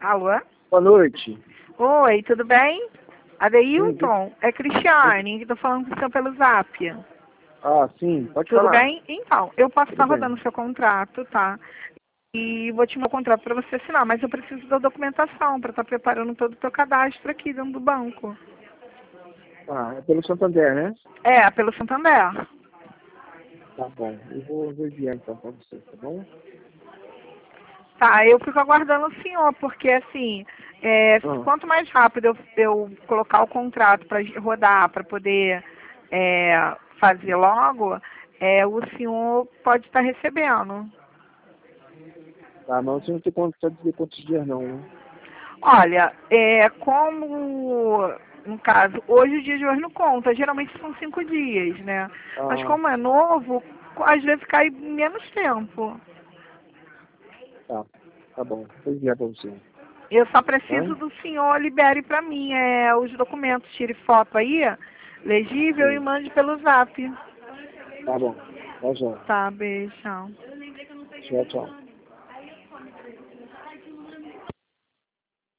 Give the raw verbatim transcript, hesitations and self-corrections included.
Alô? Boa noite. Oi, tudo bem? Adeilton, é Cristiane, que tô falando com o senhor pelo Zap. Ah, sim, pode Tudo falar. bem? Então, eu posso Tudo estar bem. rodando o seu contrato, tá? E vou te mandar o contrato para você assinar, mas eu preciso da documentação para estar preparando todo o teu cadastro aqui dentro do banco. Ah, é pelo Santander, né? É, pelo Santander. Tá bom. Eu vou, vou enviar então para você, tá bom? Tá, eu fico aguardando o senhor, porque assim, é, Ah, quanto mais rápido eu, eu colocar o contrato para rodar, para poder é, fazer logo, é, o senhor pode estar recebendo. tá, mas você não tem conta de dizer quantos dias não, né? Olha, é, como, no caso, hoje o dia de hoje não conta, geralmente são cinco dias, né? Mas Ah, como é novo, às vezes cai menos tempo. tá. Tá bom. Vou enviar para você. Eu só Tá? preciso do senhor libere para mim é, os documentos, tire foto aí, legível e Sim. mande pelo Zap. Tá bom. Tá já. Tá, beijão. Tchau, tchau.